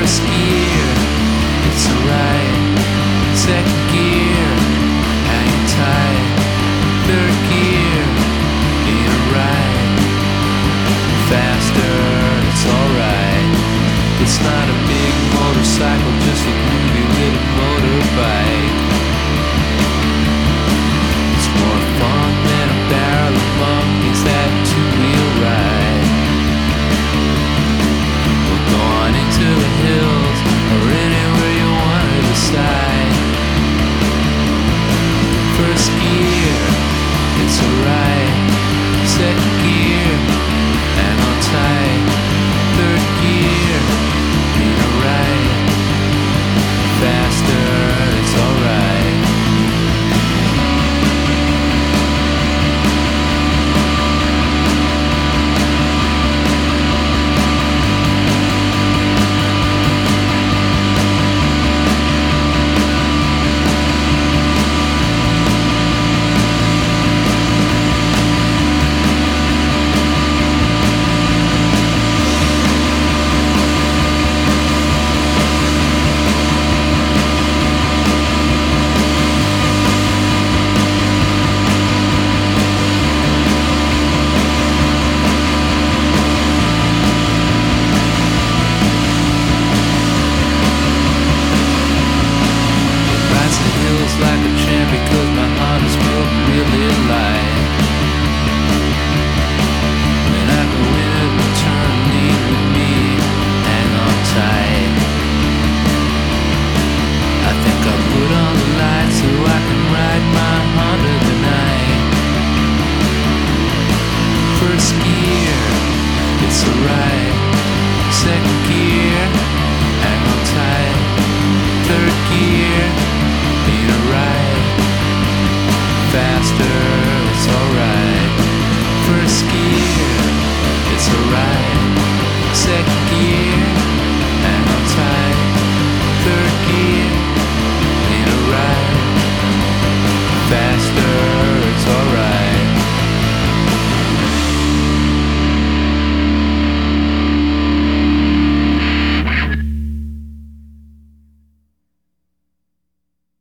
First gear, it's alright. Second gear, hang tight. Third gear, ain't alright. Faster, it's alright. It's not a big motorcycle, just a groovy little motorbike. It's more fun than a barrel of monkeys, that two-wheel ride. We're going into the hills, or anywhere you want to decide. First gear, it's alright. Second gear, hang on tight. Third gear, ain't alright. Faster, it's alright. Like a champ because my heart is built really light. When I go in and return, lead with me, hang on tight. I think I'll put on the lights so I can ride my Honda tonight. First gear, it's alright. Second